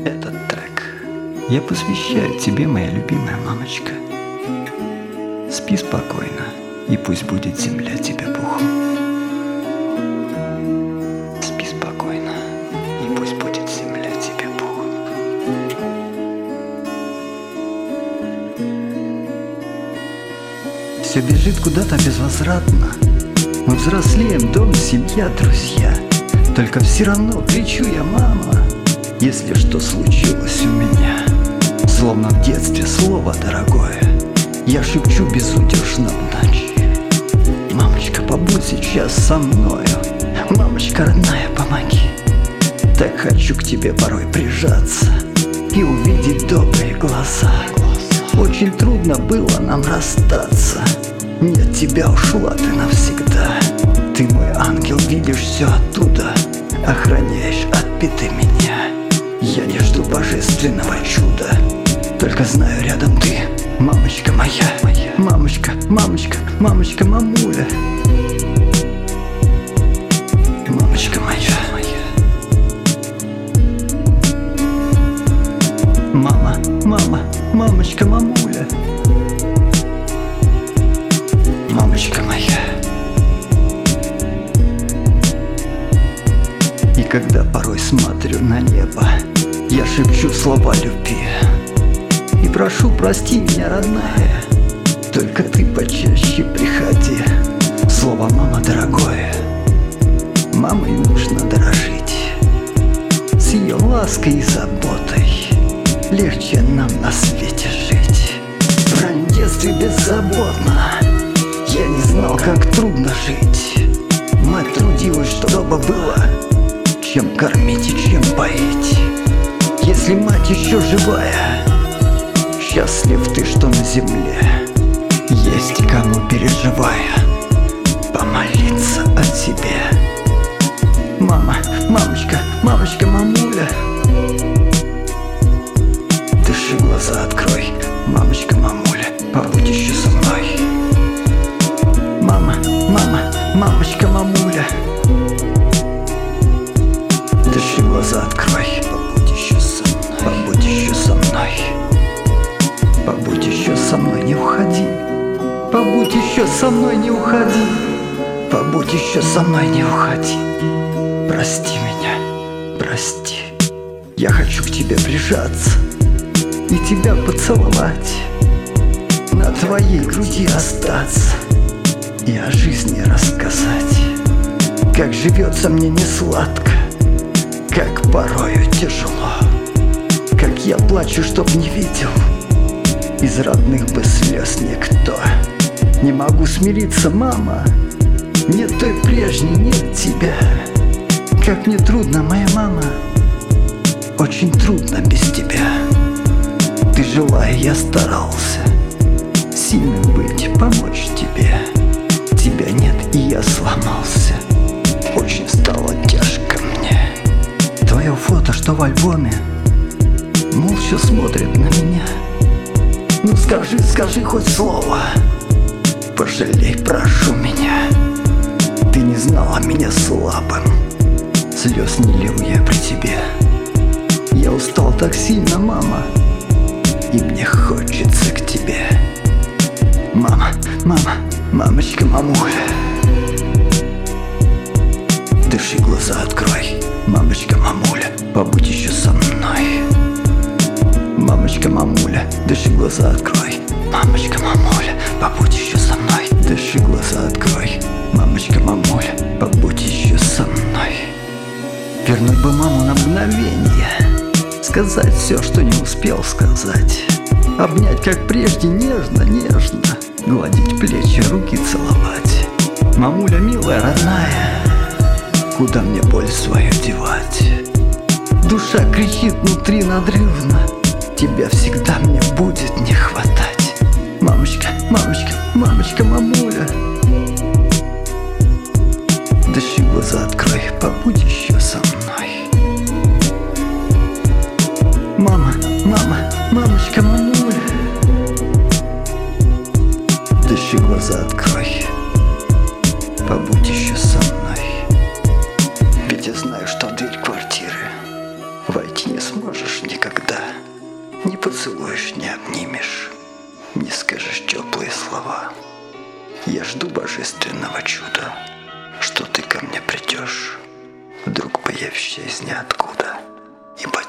Этот трек я посвящаю тебе, моя любимая мамочка. Спи спокойно, и пусть будет земля тебе пухом. Спи спокойно, и пусть будет земля тебе пухом. Все бежит куда-то безвозвратно. Мы взрослеем, дом, семья, друзья. Только все равно кричу я: мама, если что случилось у меня. Словно в детстве слово дорогое я шепчу безудержно в ночи. Мамочка, побудь сейчас со мною. Мамочка родная, помоги. Так хочу к тебе порой прижаться и увидеть добрые глаза. Очень трудно было нам расстаться. Нет, тебя, ушла ты навсегда. Ты мой ангел, видишь все оттуда. Охраняешь от беды меня. Я не жду божественного чуда, только знаю, рядом ты, мамочка моя. Мамочка, мамочка, мамочка, мамуля. Мамочка моя. Мама, мама, мамочка, мамуля. Мамочка моя. И когда порой смотрю на небо, я шепчу слова любви и прошу: прости меня, родная, только ты почаще приходи. Слово мама дорогое, мамой нужно дорожить. С ее лаской и заботой легче нам на свете жить. В раннем детстве беззаботно я не знал, как трудно жить. Мать трудилась, чтобы было чем кормить и чем поить. Если мать еще живая, счастлив ты, что на земле есть кому, переживая, помолиться о тебе. Мама, мамочка, мамочка, мамуля. Дыши, глаза открой, мамочка, мамуля, побудь еще со мной. Мама, мама, мамочка, мамуля. Дыши, глаза открой, побудь еще со мной. Побудь еще со мной. Побудь еще со мной, не уходи. Побудь еще со мной, не уходи. Побудь еще со мной, не уходи. Прости меня, прости. Я хочу к тебе прижаться и тебя поцеловать, на твоей груди остаться и о жизни рассказать. Как живется мне не сладко, как порою тяжело, как я плачу, чтоб не видел из родных бы слез никто. Не могу смириться, мама, нет той прежней, нет тебя. Как мне трудно, моя мама, очень трудно без тебя. Ты жила, и я старался сильным быть, помочь тебе. Тебя нет, и я сломался. Очень стало тяжко мне. Твое фото, что в альбоме, молча смотрит на меня. Ну скажи, скажи хоть слово, пожалей, прошу меня. Ты не знала меня слабым, слез не лил я при тебе. Я устал так сильно, мама, и мне хочется к тебе. Мама, мама, мамочка, мамуля. Дыши, глаза открой, мамочка, мамуля, побудь еще со мной. Мамочка, мамуля, дыши, глаза открой. Мамочка, мамуля, побудь еще со мной. Дыши, глаза открой. Мамочка, мамуля, побудь еще со мной. Вернуть бы маму на мгновение, сказать все, что не успел сказать. Обнять, как прежде, нежно, нежно, гладить плечи, руки целовать. Мамуля, милая, родная, куда мне боль свою девать? Душа кричит внутри надрывно, тебя всегда мне будет не хватать. Мамочка, мамочка, мамочка, мамуля. Дыши, глаза открой, побудь еще со мной. Мама, мама, мамочка, мамуля. Дыши, глаза открой, побудь еще со мной. Ведь я знаю, что дверь квартиры Войти не сможешь никогда, не поцелуешь, не обнимешь, не скажешь теплые слова. Я жду божественного чуда, что ты ко мне придешь, вдруг появишься из ниоткуда, ибо